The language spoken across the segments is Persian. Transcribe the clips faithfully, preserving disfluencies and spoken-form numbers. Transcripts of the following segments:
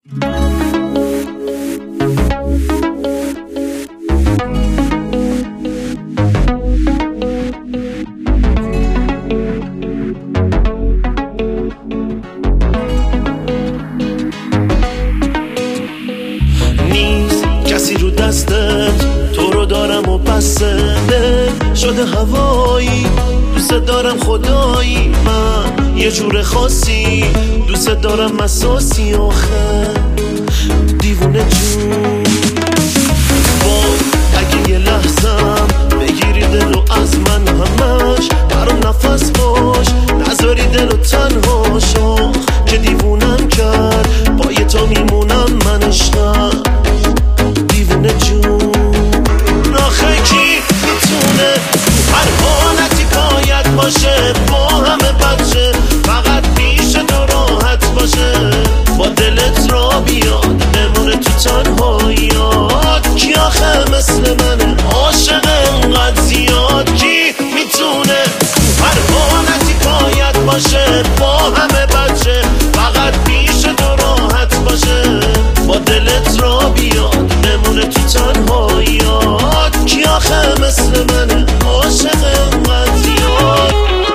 کسی رو دستت تو رو دارم و بسته شده هوایی دوست دارم خدایی من یه جور خاصی دوست دارم مساسی آخه دیوونه جون وای اگه یه لحظم بگیری دلو از من همش برام نفس باش نذاری دلو تنها شاخ که دیوونم کرد با یه تا میمونم من عشقم دیوونه جون آخه کی میتونه هر حالتی باید باشه با همه بچه فقط پیش تو راحت باشه با دلت را بیاد بمونه تو تنهاییات کی آخه مثل منه عاشق انقدر زیاد کی میتونه هر حالتی باید باشه با همه بچه فقط پیش تو راحت باشه با دلت را بیاد بمونه تو تنهاییات کی آخه مثل منه عاشق انقدر زیاد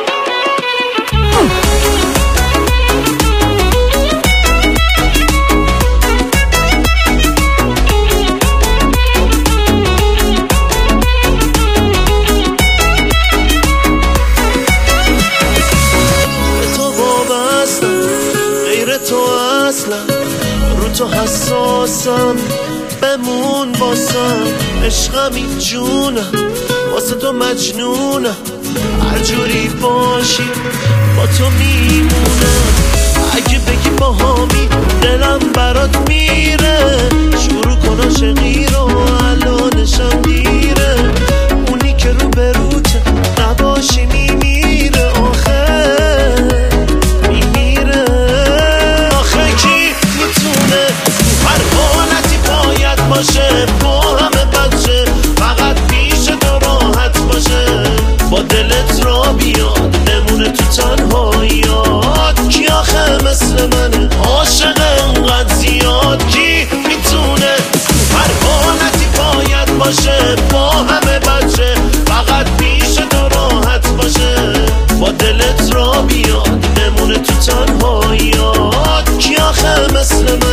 رو تو حساسم بمون باسم عشقمی جونم واسه تو مجنونم هر جوری باشی با تو میمونم اگه بگی با هامی دلم برات میره شروع کن عاشقی رو الانشم دیره اونی که رو بروته نباشی میمیره آخه باشه با همه بچه فقط پیش تو راحت باشه با دلت را بیاد بمونه تو تنهاییات کی آخه مثل منه عاشق انقدر زیاد کی میتونه هر حالتی باید باشه با همه بچه فقط پیش تو راحت باشه با دلت را بیاد بمونه تو تنهاییات کی آخه مثل منه